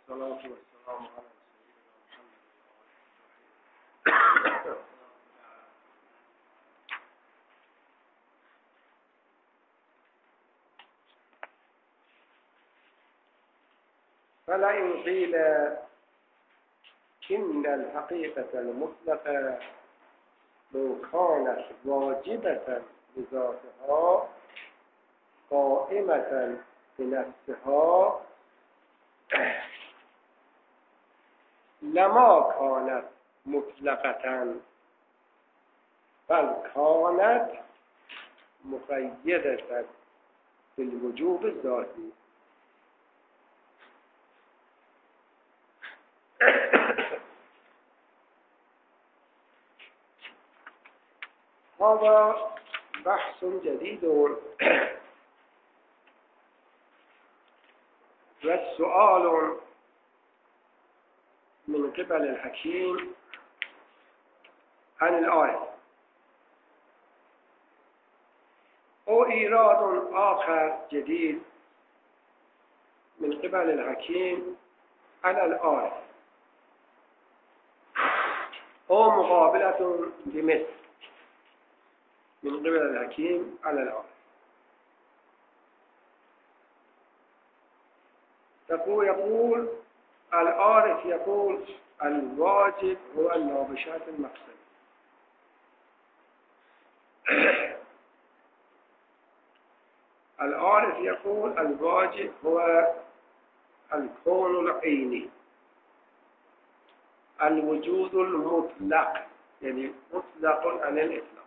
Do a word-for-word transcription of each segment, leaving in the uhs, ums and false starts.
والصلاة والسلام على سيدنا محمد. فلئن قيل إن الحقيقة المطلقة لو كانت واجبة بذاتها قائمة بنفسها لما كانت مطلقة بل كانت مقيدة بالوجوب الذاتي. هذا بحث جديد والسؤال من قبل الحكيم عن الآية، أو إيراد آخر جديد من قبل الحكيم على الآية، أو مقابلة بمثل من قبل الحكيم على الآية. يقول يقول العارف يقول الواجب هو النابشات المقصد، العارف يقول الواجب هو الكون العيني، الوجود المطلق يعني مطلق عن الإطلاق.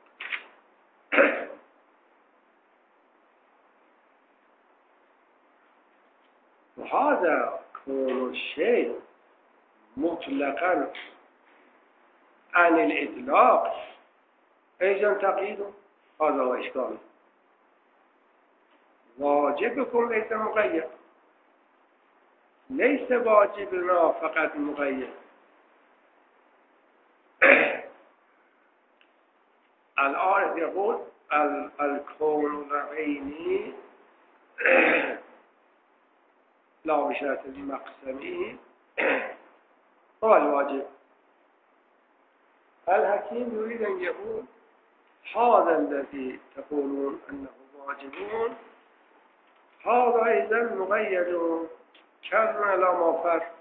وهذا كون الشيء مطلقا عن الإطلاق أيضا تقييده، هذا هو إشكال. واجبكم ليس مقيد، ليس واجبنا فقط مقيد. الآية يقول الكون العيني لا بشرط المقسمي هو الواجب. الحكيم يريد أن يقول هذا الذي تقولون أنه واجبون هذا أيضا مقيد كما لا مفر،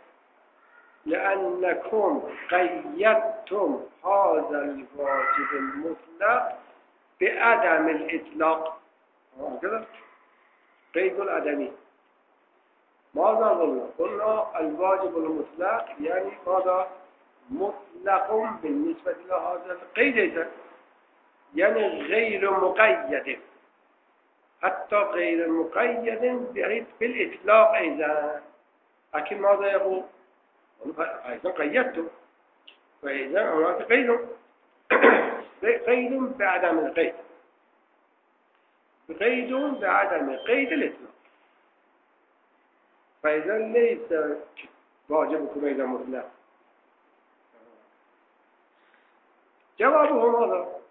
لأنكم قيدتم هذا الواجب المطلق بعدم الإطلاق. هكذا قيد العدمي. ماذا قلنا؟ قلنا الواجب المطلق يعني ماذا؟ مطلق بالنسبة لهذا القيد، يعني غير مقيد، حتى غير مقيد بحيث بالإطلاق أيضا. لكن ماذا يقول؟ أيضا قيدته، فإذا هناك قيد قيد بعدم القيد، قيد بعدم قيد الإطلاق، فإذا ليس واجبكم إذا مطلق. جوابه ماذا؟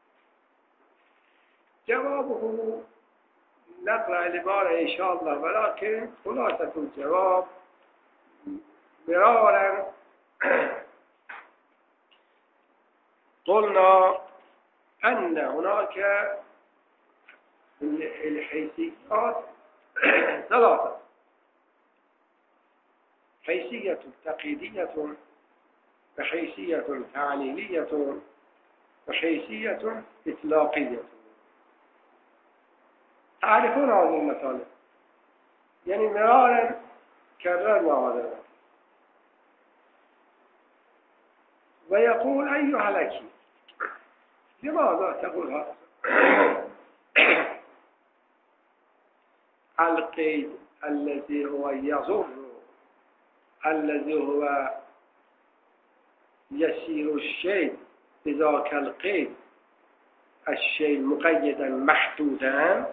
جوابه نقرأ العبارة إن شاء الله، ولكن خلاصة الجواب مرارا قلنا أن هناك الحيثيات ثلاثة: حيثية تقييدية، وحيثية تعليلية، وحيثية إطلاقية. تعرفون هذه المسائل، يعني مرارا كررنا هذا. ويقول أيها الحكيم لماذا تقول هذا؟ القيد الذي هو يضر، الذي هو يسير الشيء بذاك القيد، الشيء مقيدا محدودا،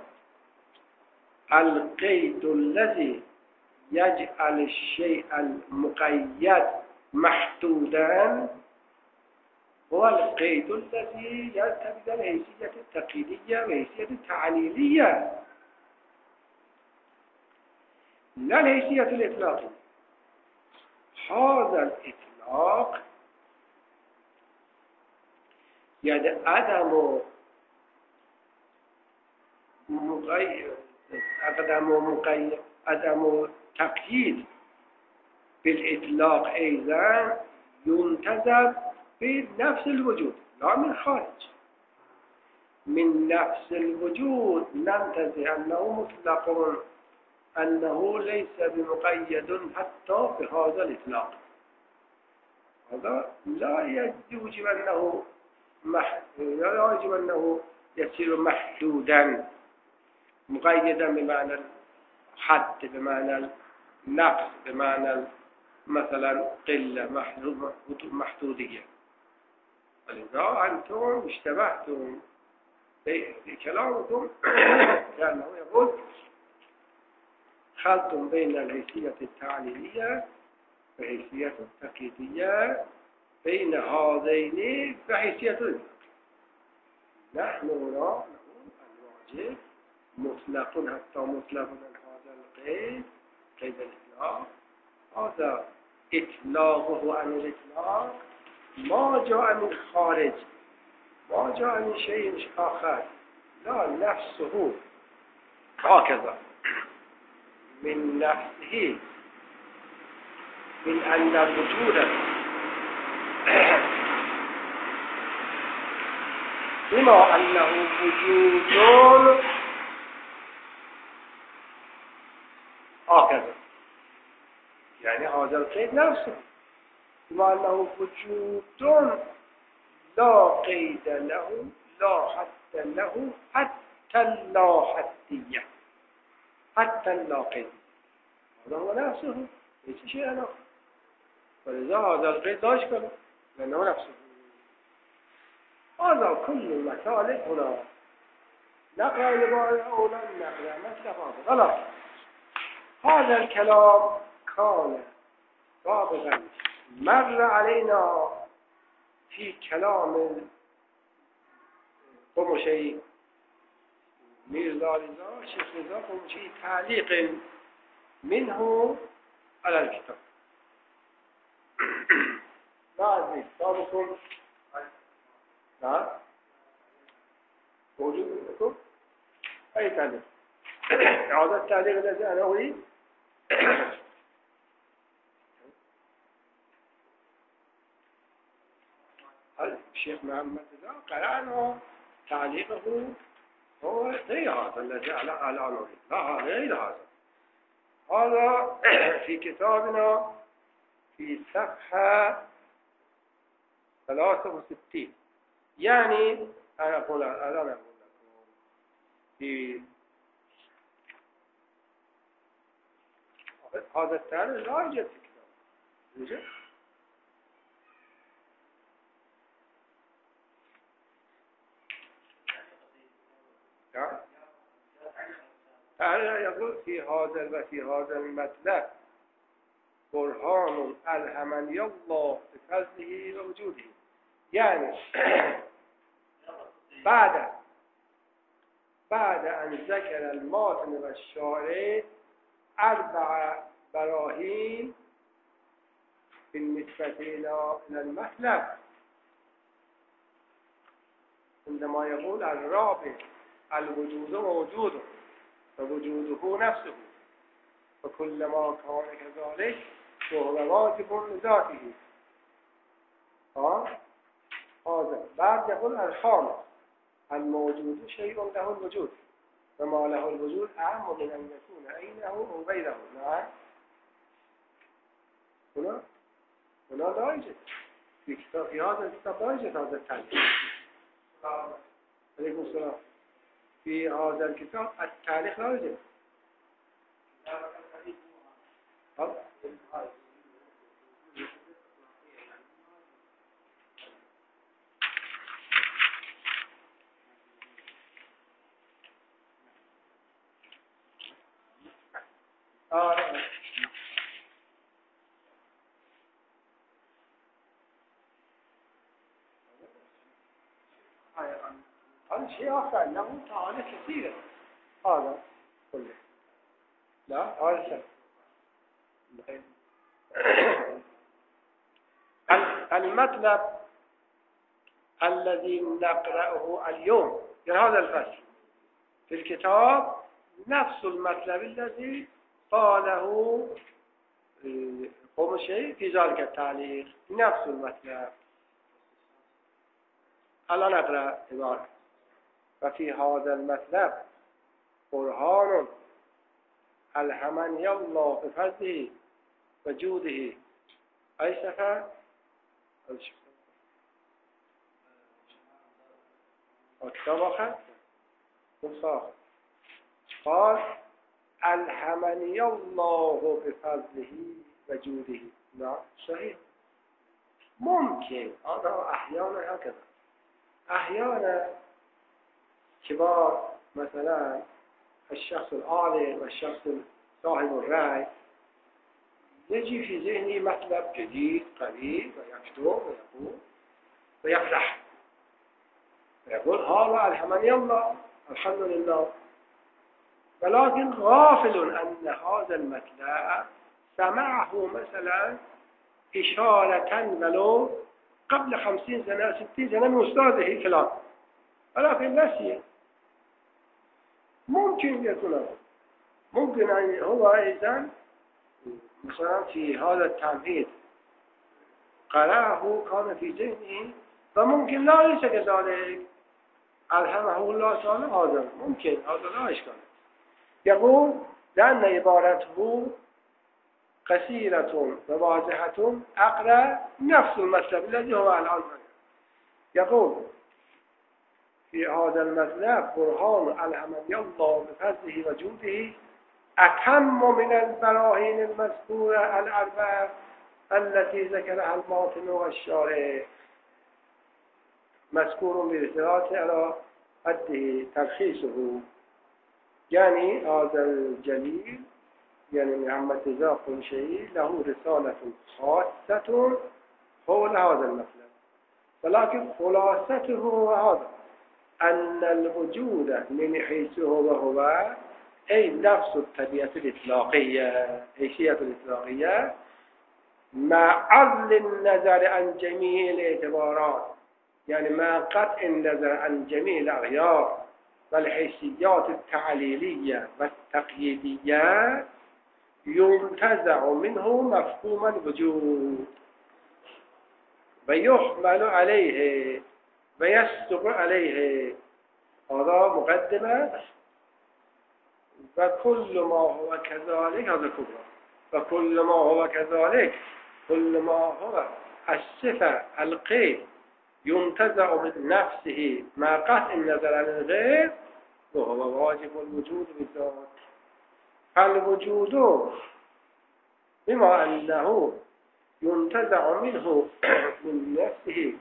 القيد الذي يجعل الشيء المقيد محدودا هو القيد الذي يرتبط بالحيثية التقييدية والحيثية التعليلية، لا الحيثية الإطلاقية. هذا الإطلاق يعني عدم مقيد عدم مقيد عدم تقييد بالإطلاق أيضا ينتزع في نفس الوجود لا من خارج. من نفس الوجود ننتزع أنه مطلق، أنه ليس بمقيد حتى بهذا الإطلاق. هذا لا يوجب أنه مح... لا يجب أنه يصير محدودا مقيدا بمعنى الحد، بمعنى النقص، بمعنى مثلا قلة محدودية. ولذا أنتم اشتبهتم في كلامكم لأنه يقول خلطم بين الحيثية التعليلية وحيثية التقييدية بين هذين فحيثية الإطلاق. نحن نرى الواجب مطلق حتى مطلق من هذا القيد قيد الإطلاق. هذا إطلاقه عن الإطلاق ما جاء من خارج، ما جاء من شيء آخر، لا نفسه هكذا من نفسه، من أن الوجود بما أنه وجود هكذا، يعني هذا القيد نفسه بما أنه وجود لا قيد له، لا حد له، حتى اللا حدية، حتى اللا قيد، هذا هو نفسه ليس شيئا آخر. ولذا هذا القيد لا إشكال لأنه نفسه. هذا كل المسائل هنا نقرأ لبعض أولا نقرأ مثل هذا غلط. هذا الكلام كان سابقا مر علينا في كلام قمشي ميرزا رضا شيخ رضا قمشي تعليق منه على الكتاب. لا أدري كتابكم نعم موجود عندكم أي تعليق؟ هذا التعليق الذي أنا أريد الشيخ محمد رضا قرأنا تعليقه هو غير هذا الذي الآن أريد، لا هذا غير هذا. هذا في كتابنا في صفحة ثلاثة وستين. يعني أنا أقول الآن أقول لكم في هذا التعليق لا يوجد في الكتاب، يوجد تعالى يقول في هذا وفي هذا المطلب برهان ألهمني الله بفضله ووجوده. يعني بعد بعد أن ذكر الماتن والشارع أربع براهين بالنسبة إلى المطلب، عندما يقول الرابع الوجود موجود ووجوده نفسه وكلما كان كذلك فهو واجب لذاته. هذا بعد يقول الخامس الموجود شيء له الوجود وما له الوجود أعم من أن يكون عينه أو غيره. نعم هنا هنا لا يوجد في كتاب، في هذا الكتاب لا يوجد هذا التعليق. عليكم السلام. في هذا الكتاب التاريخ لا يوجد. هذا شيء آخر له تعالى كثيرة. هذا كله لا هذا شيء المطلب الذي نقرأه اليوم في هذا الفصل في الكتاب نفس المطلب الذي قاله قمشي في ذلك التعليق، نفس المطلب. الآن نقرأ عبارة: وفي هذا المطلب برهان ألهمني الله بفضله وجوده. أي صفحة؟ كتاب آخر مصاف قال ألهمني الله بفضله وجوده. لا صحيح، ممكن هذا أحيانا هكذا، أحيانا كبار مثلا الشخص العالم والشخص صاحب الرأي يجي في ذهني مطلب جديد قريب ويكتب ويقول ويفرح ويقول هذا ألهمني الله الحمد لله، ولكن غافل أن هذا المطلب سمعه مثلا إشارة ولو قبل خمسين سنة ستين سنة من أستاذه فلان، ولكن نسي. ممكن يكون ممكن أن هو أيضا مثلا في هذا التمهيد قرأه كان في ذهنه، وممكن لا ليس كذلك ألهمه الله تعالى هذا، ممكن هذا لا إشكال. يقول لأن عبارته قصيرة وواضحة أقرأ نفس المطلب الذي هو الآن. يقول في هذا المطلب برهان ألهمني الله بفضله وجوده أتم من البراهين المذكورة الأربعة التي ذكرها الماطن والشارع. مذكور برسالة على قده تلخيصه، يعني هذا الجليل يعني محمد رضا قمشي له رسالة خاصة حول هذا المطلب، ولكن خلاصته هذا أن الوجود من حيث هو هو أي نفس الطبيعة الإطلاقية، حيثية الإطلاقية مع عزل النظر عن جميع الاعتبارات، يعني مع قطع النظر عن جميع الأغيار والحيثيات التعليلية والتقييدية، ينتزع منه مفهوم الوجود ويحمل عليه ويصدق عليه. هذا مقدمة. وكل ما هو كذلك هذا كبرى، وكل ما هو كذلك كل ما هو الصفة القيد ينتزع من نفسه مع قطع النظر عن الغير وهو واجب الوجود بالذات. فالوجود بما أنه ينتزع منه من نفسه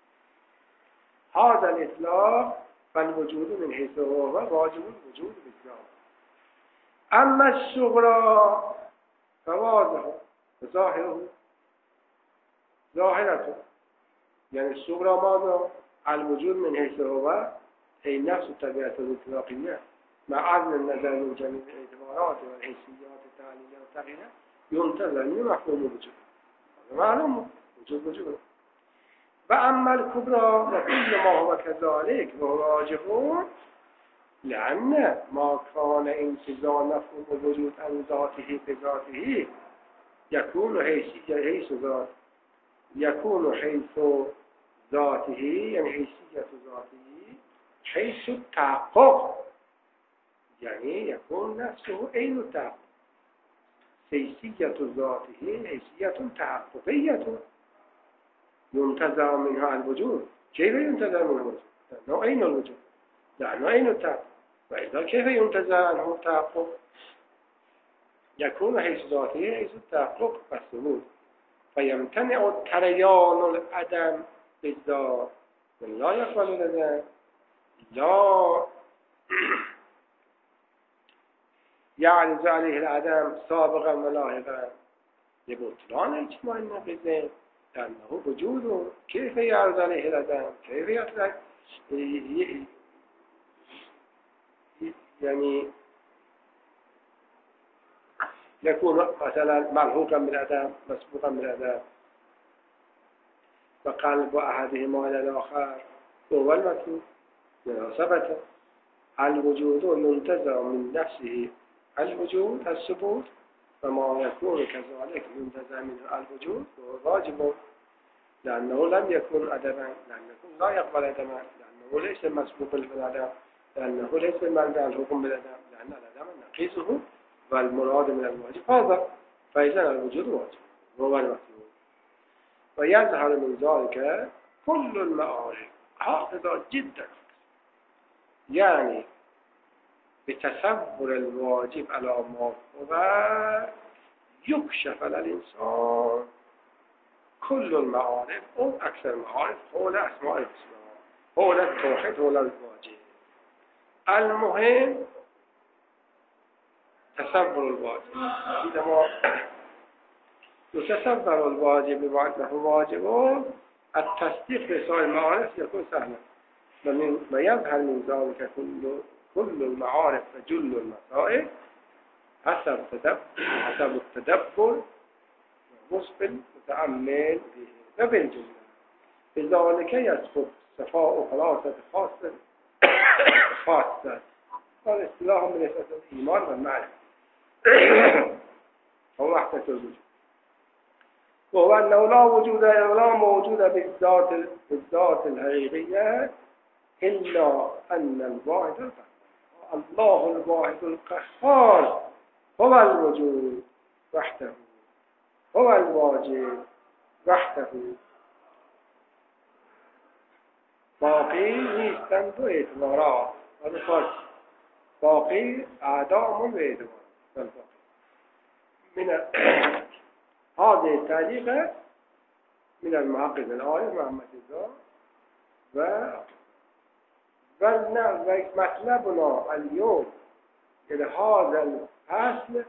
هذا الإطلاق، فالوجود من حيث هو واجب الوجود بالذات. أما الصغرى فواضح ظاهره ظاهرته، يعني الصغرى ماذا؟ الوجود من حيث هو أي نفس الطبيعة الإطلاقية مع عدم النظر من جميع الاعتبارات والحيثيات التعليلية والتغييرات ينتظر من مفهوم الوجود. معلوم وجود وجود. وأما الكبرى وكل ما هو كذلك وهو واجب، لأن ما كان انتزاع مفهوم الوجود عن ذاته بذاته يكون حيث ذات يكون حيث ذاته، يعني حيثية ذاته حيث التحقق، يعني يكون نفسه عين التحقق. حيثية ذاته حيثية تحققية ينتزع منها الوجود. كيف ينتزع منها الوجود؟ لأنه عين الوجود، لأنه عين التحقق. وإذا كيف ينتزع عنه التحقق؟ يكون حيث ذاته حيث التحقق والثبوت، فيمتنع التريان العدم بالذات لا يقبل العدم، لا يعرض عليه العدم سابقا ولاحقا لبطلان اجتماع النقيضين، لأنه وجود. كيف يعرض عليه العدم؟ كيف يطلق يعني يكون مثلا ملحوقا بالعدم مسبوقا بالعدم؟ و قلب احدهما الى الاخر هو المطلوب مناسبته. الوجود منتزع من نفسه الوجود الثبوت فما يكون كذلك منتزع من الوجود هو واجب لأنه لم يكن عدما، لأنه لا يقبل عدما، لأنه ليس مسبوق بالعدم، لأنه ليس منبع الحكم بالعدم، لأن العدم نقيضه والمراد من الواجب هذا، فإذا الوجود واجب هو المطلوب. ويظهر من ذلك كل المعارف حافظة جدا، يعني بتصور الواجب على ما هو يكشف على الإنسان كل المعارف أو أكثر المعارف حول أسماء الحسنى حول التوحيد حول الواجب. المهم تصور الواجب. إذا ما يتصور الواجب بما أنه واجب التصديق بسائر المعارف يكون سهلا. ويظهر من ذلك كل كل المعارف وجل المسائل حسب تدبر حسب التدبر ومسبل متأمل به وبالجملة. بذلك يسقط صفاء خلاصة خاصة خاصة هذا اصطلاح من أساس الإيمان والمعرفة هو وحدة الوجود، وهو أنه لا وجود ولا موجود بالذات بالذات الحقيقية إلا أن الواحد القهار الله الواحد القهار هو الوجود وحده هو الواجب وحده. باقی نیستند دو اعتبارات هذا فرق باقی اعدام و اعتبار من هذه التعليق من المحقق العالم محمد رضا و ومطلبنا اليوم إلى هذا الفصل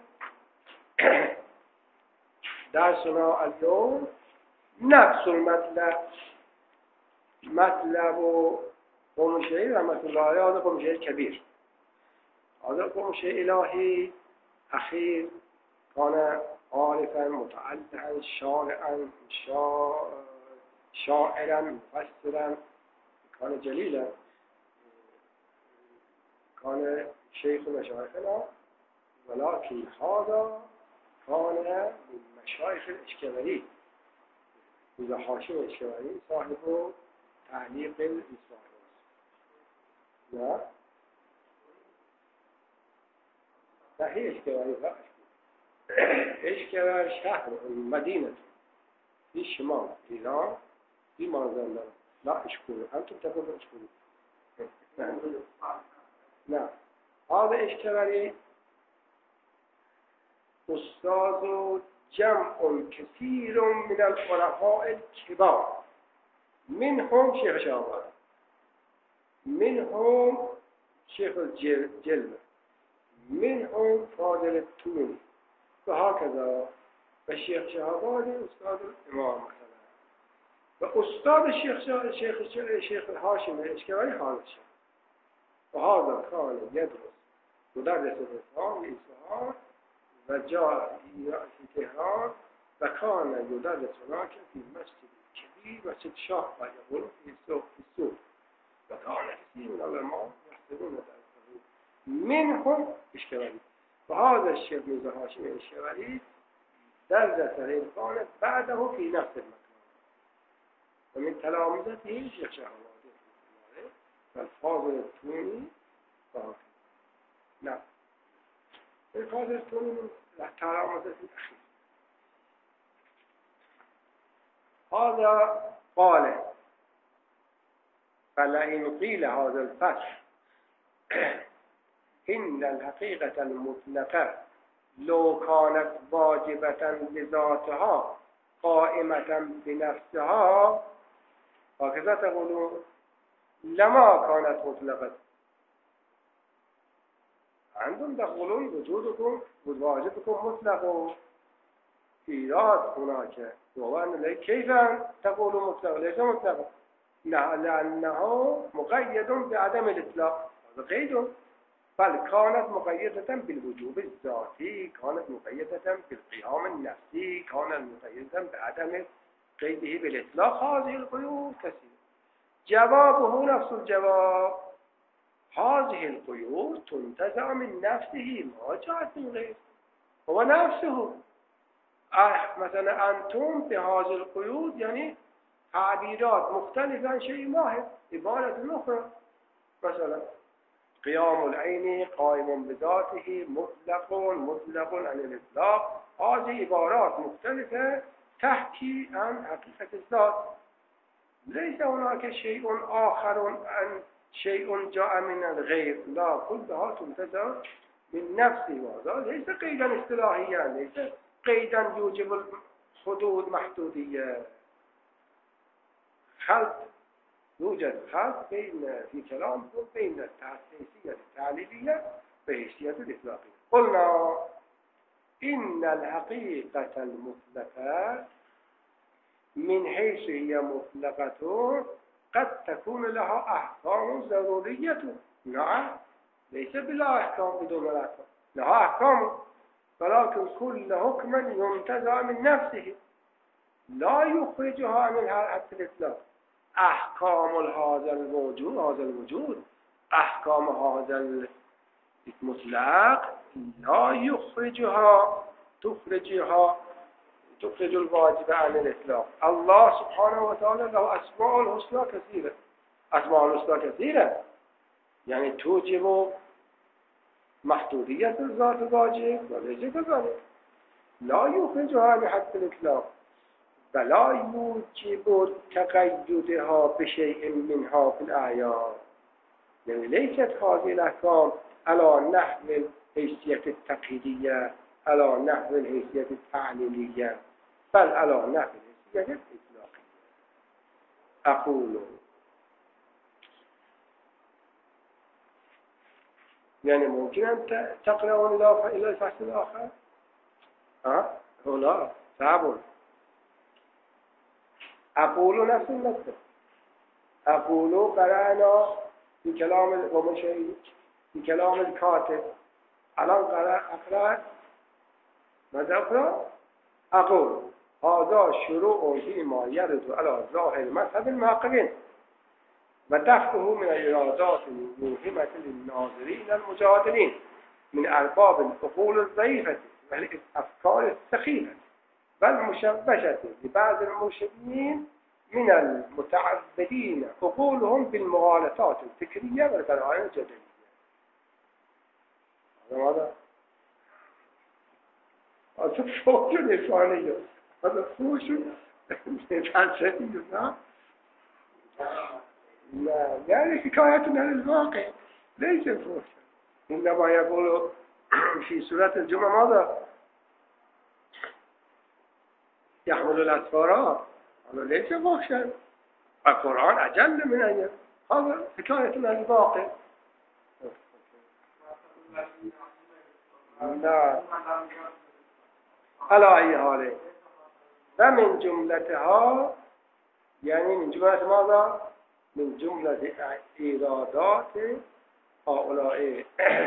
درسنا اليوم نفس المطلب مطلب قوم شيء رحمة الله عليه هذا قوم شيء كبير هذا قوم شيء إلهي أخير كان عارفا متعلقا شارعا شاعرا مفسرا كان جليلا كان شيخ مشايخنا ولكن هذا كان من مشايخ الإشكالي إذا حاشم الإشكالي صاحب تعليق الإصلاح لا لا هي إشكالي لا إشكالي شهر المدينة في الشمال إيران في مازندران لا إشكالي أنتم تقولون إشكالي نعم نعم هذا إشكالي أستاذ جمع كثير من العلماء الكبار منهم شيخ شعبان منهم شيخ الجلبة منهم فاضل التوني وهكذا فالشيخ شعبان أستاذ الإمام مثلا وأستاذ الشيخ الشيخ الشيخ الهاشمي الإشكالي هذا الشيخ وهذا كان يدرس مدرس الإسلام لإصلاح وجاء في تهران وكان يدرس هناك في مسجد كبير مسجد شاه يقول في السوق في السوق وكان كثير من العلماء يحضرون درسه منهم إشكالي وهذا الشيخ ميرزا هاشمي الإشكالي درس الإنسان بعده في نفس المكان ومن تلامذته شيخ شهوادي والفاضل التوني وهكذا. نعم الفاضل التوني من تلامذته الأخير. هذا قال فلئن قيل هذا الفصل إن الحقيقة المطلقة لو كانت واجبة بذاتها قائمة بنفسها هكذا تقولون لما كانت مطلقة عندهم تقولون وجودكم وواجبكم مطلق إيراد هناك وأن كيف تقولوا مطلق ليس مطلق لأنه مقيد بعدم الإطلاق هذا قيد بل كانت مقيدة بالوجوب الذاتي كانت مقيدة بالقيام النفسي كانت مقيدة بعدم قيده بالإطلاق هذه القيود كثيرة. جوابه نفس الجواب، هذه القيود تنتزع من نفسه ما جاءت من غيره، هو نفسه. مثلا أنتم بهذه القيود يعني تعبيرات مختلفة عن شيء واحد، عبارة أخرى. مثلا قيام العين قائم بذاته مطلق مطلق عن الإطلاق، هذه عبارات مختلفة تحكي عن حقيقة الذات. ليس هناك شيء آخر عن شيء جاء من الغير، لا، كلها تنتزع من نفسه. وهذا ليس قيدا اصطلاحيا، ليس قيدا يوجب الحدود محدودية. خلط، يوجد خلط بين في كلام بين الحيثية التعليلية وحيثية الإطلاقية. قلنا إن الحقيقة المطلقة من حيث هي مطلقة قد تكون لها أحكام ضرورية. نعم، ليس بلا أحكام بدون الأحكام، لها أحكام، ولكن كل حكم ينتزع من نفسه لا يخرجها عن حد الإطلاق. أحكام هذا الوجود هذا الوجود أحكام هذا المطلق لا يخرجها تخرجها تخرج الواجب عن الإطلاق. الله سبحانه وتعالى له أسماء الحسنى كثيرة، أسماء الحسنى كثيرة يعني توجب محدودية الذات الواجب، وليس كذلك لا يخرجها عن حد الإطلاق، بلا يوجب تقيدها بشيء منها في الأعيان. يعني ليست هذه الأحكام على نحو الحيثية التقييدية، على نحو الحيثية التعليلية، بل على نحو الحيثية الإطلاقية. أقول يعني ممكن أن تقرأون إلى الفصل الآخر؟ ها؟ هنا صعب. أقول نفس النقطة. أقول قرأنا في كلام الغمشي في كلام الكاتب. الآن قرأ أقرأ ماذا أقرأ؟ أقول هذا شروع فيما يرد على ظاهر مذهب المحققين ودفعه من الإرادات الموهمة للناظرين المجادلين من أرباب العقول الضعيفة والأفكار السخيفة والمشوشة لبعض المرشدين من المتعبدين عقولهم بالمغالطات الفكرية والقرائن الجدلية. هذا هذا فوش لسانية، هذا فوش فلسفي. لا لا يعني حكاية عن الواقع، ليس فوش. إنما يقول في سورة الجمعة ماذا؟ يحمل الأسفار، هذا ليس فوشا. القرآن أجل من أن هذا حكاية عن الواقع. لا على أي حال. ومن جملتها يعني من جملة ماذا؟ من جملة إيرادات هؤلاء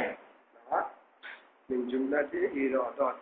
من جملة إيرادات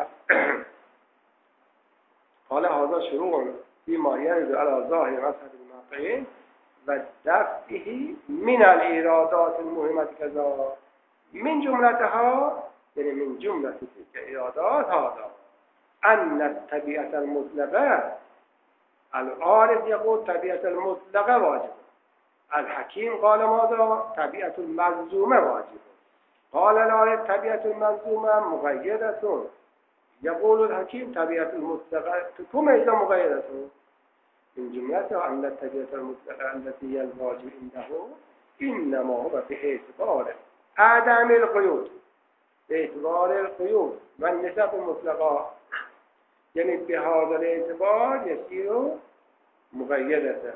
قال هذا شروع فيما يرد على ظاهر مذهب المحققين ودفعه من الإيرادات المهمة كذا. من جملتها يعني من جملة تلك الإيرادات هذا أن الطبيعة المطلقة، العارف يقول طبيعة المطلقة واجب، الحكيم قال ماذا؟ طبيعة الملزومة واجب، قال العارف طبيعة الملزومة مغيرة، يقول الحكيم طبيعة المطلقة تكون إذا مغيرة. من جملتها أن الطبيعة المطلقة التي هي الواجب عنده إنما هو باعتبار عدم القيود، باعتبار القيود والنسب المطلقة، يعني بهذا الاعتبار يصير مغيرة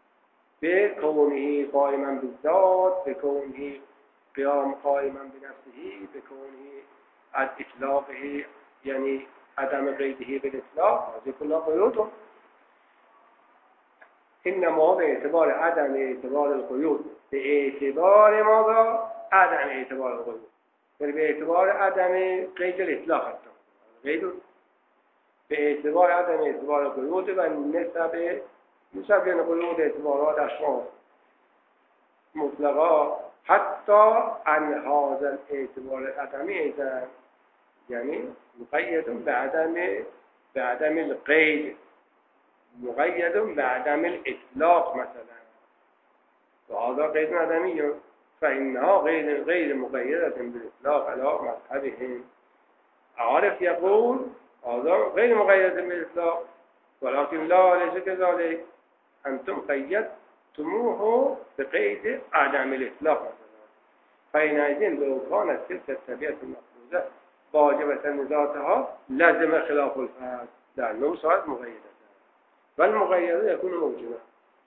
بكونه قائما بالذات، بكونه قيام قائما بنفسه، بكونه عن إطلاقه يعني عدم قيده بالإطلاق، هذه كلها قيود. إنما باعتبار عدم اعتبار القيود، باعتبار ماذا؟ عدم اعتبار القيود، يعني باعتبار عدم قيد الإطلاق. قيد به اعتبار عدم اعتبار قیود و نسب نسب یعنی قیود اعتبارات اشخاص مطلقا حتی عن هذا الاعتبار العدمی ایضا یعنی مقید به عدم به عدم القید مقید به عدم الاطلاق مثلا وهذا قید عدمی فإنها غير غير مقيدة بالإطلاق على مذهبهم عارف يقول هذا غير مقيد بالإطلاق ولكن لا ليس كذلك أنتم قيدتموه بقيد عدم الإطلاق مثلا فحينئذ لو كانت تلك الطبيعة المفروضة واجبة لذاتها لازم خلاف الفرد لأنه صارت مقيدة والمقيد يكون موجودا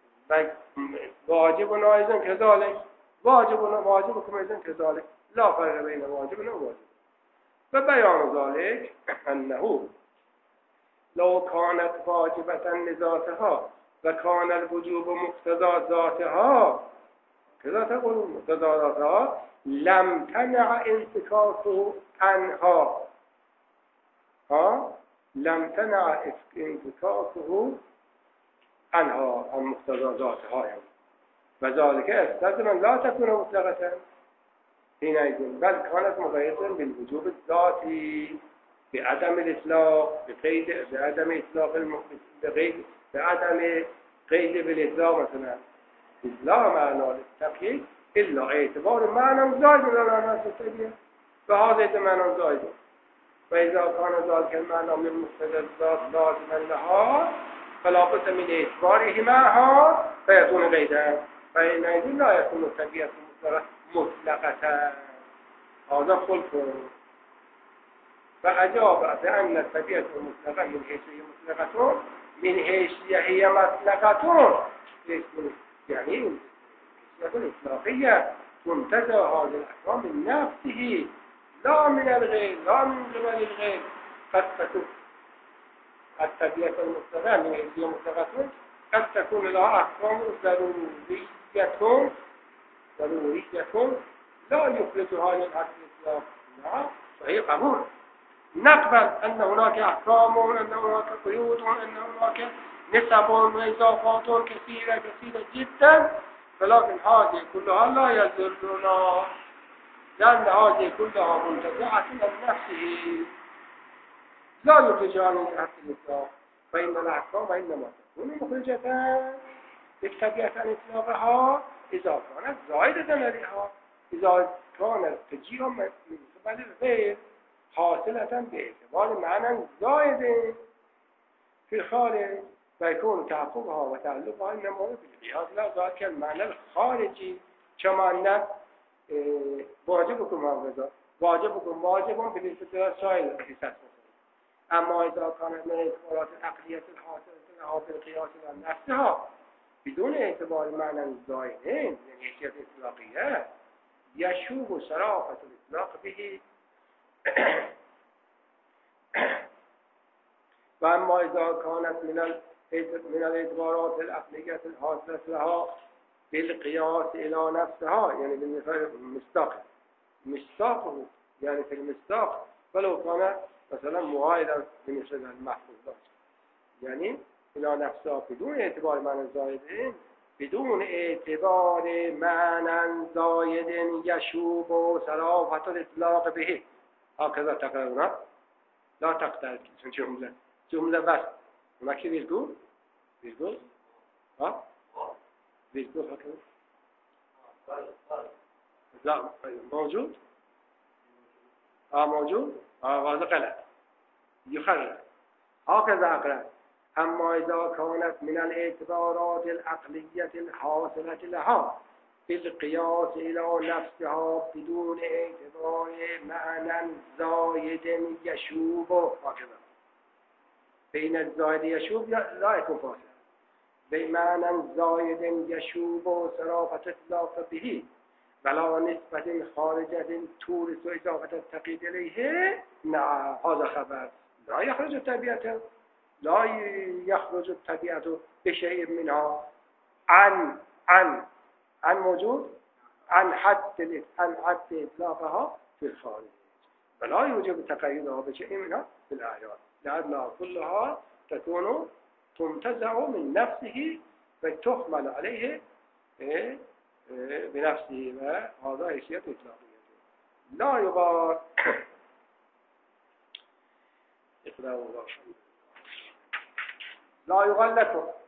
واجب أيضا كذلك واجب واجبكم أيضا كذلك لا فرق بين واجب وواجب وبيان ذلك أنه لو كانت واجبة لذاتها وكان الوجوب مقتضى ذاتها كذا تقول مقتضى ذاتها لم تمنع انفكاكه عنها ها لم تمنع انفكاكه عنها عن مقتضى ذاتها يعني. وذلك استلزم لا تكون مطلقة حينئذ بل كانت مقيدة بالوجوب الذاتي بعدم الإطلاق بقيد بعدم إطلاق بقيد بعدم قيد بالإطلاق مثلا لا معنى للتقييد إلا اعتبار معنى زائد من المعنى التقييد فهذا معنى زائد وإذا كان ذلك المعنى من مقتضى الذات لازما لها فلا بد من اعتباره معها فيكون قيدا فإنئذ لا يكون التقييد مطلقة هذا خلف فأجاب بأن الطبيعة المطلقة من حيث هي مطلقة من حيث هي مطلقة يعني الحيثية الإطلاقية تنتزع هذه الأحكام من نفسه لا من الغير لا من قبل الغير قد تكون الطبيعة المطلقة من حيث هي مطلقة قد تكون لها أحكام ضرورية ضرورية لا يخرجها للحق الإطلاق لا فهي قبول نقبل أن هناك أحكام وأن هناك قيود وأن هناك نسب وإضافات كثيرة كثيرة جدا ولكن هذه كلها لا يضرنا لأن هذه كلها منتزعة عن نفسه لا يخرجها عن الحق الإطلاق فإن الأحكام إنما تكون مخرجة بطبيعة إطلاقها إذا كانت زائدة عليها إذا كان التجيء من قبل الغير حاصلة باعتبار معنى زائد في الخارج فيكون تحققها وتعلقها إنما بالقياس لا ذلك المعنى الخارجي كما أن واجبكم هذا واجبكم واجب بالنسبة للسائل الحساس أما إذا كانت من الاعتبارات العقلية الحاصلة لها بالقياس على نفسها بدون اعتبار معنى زائدين من حيث الإطلاقية يشوب صرافة الإطلاق به وأما إذا كانت من من الاعتبارات العقلية الحاصلة لها بالقياس إلى نفسها يعني بالمثال المستاق مستاقه يعني في المستاق ولو كان مثلا مغايرا بالنسبة للمحفوظات يعني إلى نفسها بدون اعتبار معنى زائدين بدون اعتبار معنى زائد يشوب صرافة الإطلاق به هكذا تقرأنا لا تقدر جملة جملة بس هناك ويرجول ويرجول ها ويرجول هكذا لا موجود اه موجود اه هذا غلط يخرج هكذا أقرأ أما إذا كانت من الاعتبارات العقلية الحاصلة لها بالقياس إلى نفسها بدون اعتبار معنى زائد يشوب هكذا بين الزائد يشوب لا يكون فاصل بمعنى زائد يشوب صرافة إطلاق به بلا نسبة خارجة تورث إضافة التقييد إليه نعم هذا خبر لا يخرج الطبيعة لا يخرج الطبيعة بشيء منها عن عن عن موجود عن حد عن حد إطلاقها في الخارج ولا يوجب تقييدها بشيء منها في الأعيان لأنها كلها تكون تنتزع من نفسه وتحمل عليه بنفسه، وهذا حيثية إطلاقية. لا يغال لا يغلط